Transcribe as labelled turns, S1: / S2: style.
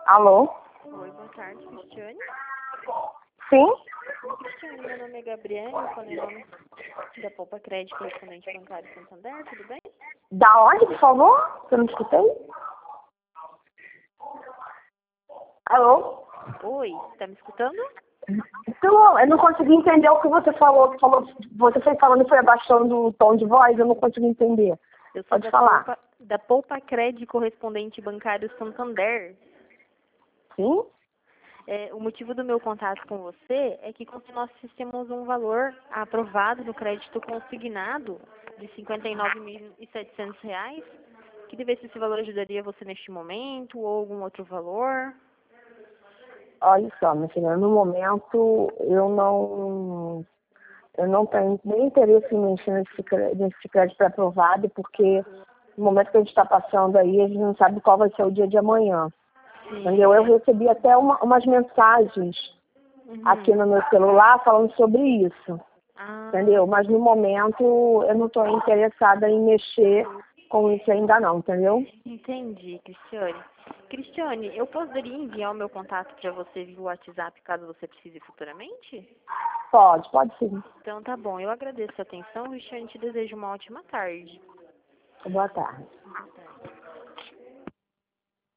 S1: Alô?
S2: Oi, boa tarde, Cristiane.
S1: Sim?
S2: Cristiane, meu nome é Gabriela, eu falei em nome da Poupa Crédito Correspondente Bancário Santander, tudo bem?
S1: Da onde, por favor? Eu não escutei. Alô?
S2: Oi, tá me escutando?
S1: Então, eu não consegui entender o que você falou. Você foi falando e foi abaixando o tom de voz, eu não consegui entender.
S2: Eu sou
S1: Pode falar.
S2: da Poupa Crédito Correspondente Bancário Santander.
S1: Sim?
S2: O motivo do meu contato com você é que nós temos um valor aprovado no crédito consignado de R$ 59.700. Queria ver se esse valor ajudaria você neste momento ou algum outro valor.
S1: Olha só, minha filha, no momento eu não tenho nem interesse em mexer nesse crédito aprovado, porque no momento que a gente está passando aí, a gente não sabe qual vai ser o dia de amanhã.
S2: Sim.
S1: Entendeu? Eu recebi até umas mensagens aqui no meu celular falando sobre isso. Entendeu? Mas no momento eu não estou interessada em mexer com isso ainda não, entendeu?
S2: Entendi, Cristiane. Cristiane, eu poderia enviar o meu contato para você via WhatsApp caso você precise futuramente?
S1: Pode sim.
S2: Então tá bom, eu agradeço a atenção, Cristiane, te desejo uma ótima tarde.
S1: Boa tarde.
S2: Boa tarde.